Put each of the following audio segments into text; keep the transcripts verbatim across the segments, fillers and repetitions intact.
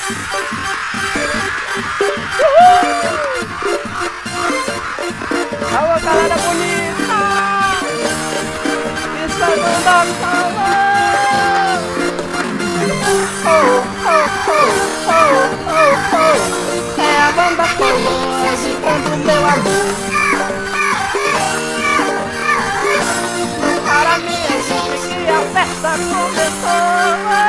Alô, galera bonita! Isso é banda salão! Oh, oh, oh, oh, oh, oh. É a banda salão agitando meu amor. Para minha gente que a festa começou.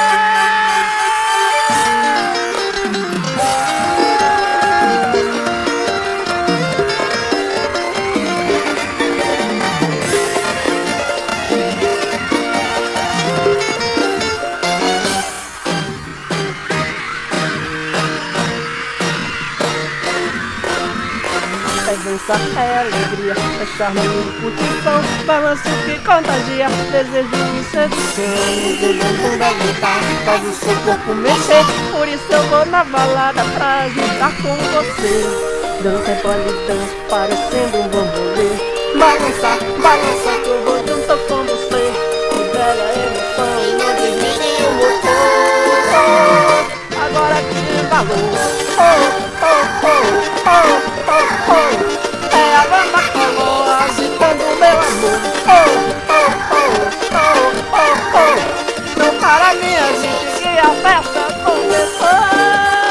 É dança, é alegria, é charme e curtição, balanço que contagia, desejo e sedução. Desejo da guitarra, faz o seu corpo mexer, por isso eu vou na balada pra agitar com você. Dança é polidança, parecendo um bambolê. Balança, balança que eu vou junto com você. Libera a emoção e não desligue o motor. Agora que valor. Oh, oh, oh, oh. Oh, oh, é a banda colou agitando meu amor. Oh, oh, oh, oh, oh, oh. Não para minha gente que a festa começou.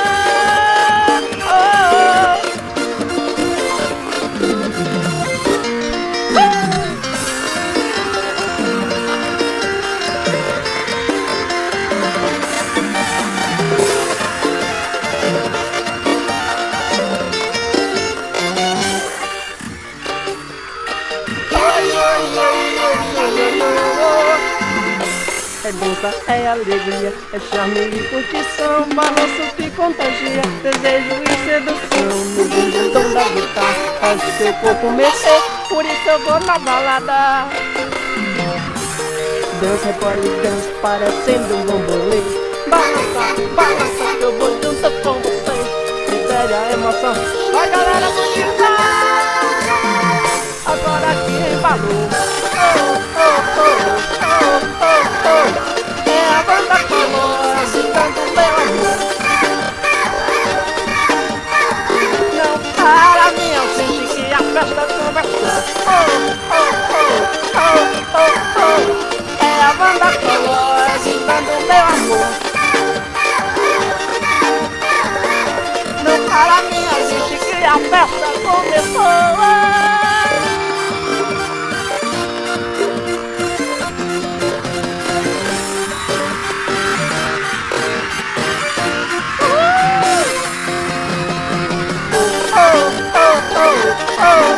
É dança, é alegria, é charme e curtição, balanço que contagia, desejo e sedução. No bumbum da guitarra, faz o seu corpo mexer, por isso eu vou na balada. Dança, polidança, parecendo um bambolê. Balança, balança que eu vou junto com você. Libere a emoção, vai galera bonita. Agora que embalou. Oh, oh, oh, oh, oh, oh. É a banda colou agitando meu amor. Não para minha gente que a festa começou. Oh, oh, oh, oh, oh, oh. É a banda colou agitando meu amor. Não para minha gente que a festa começou. Oh,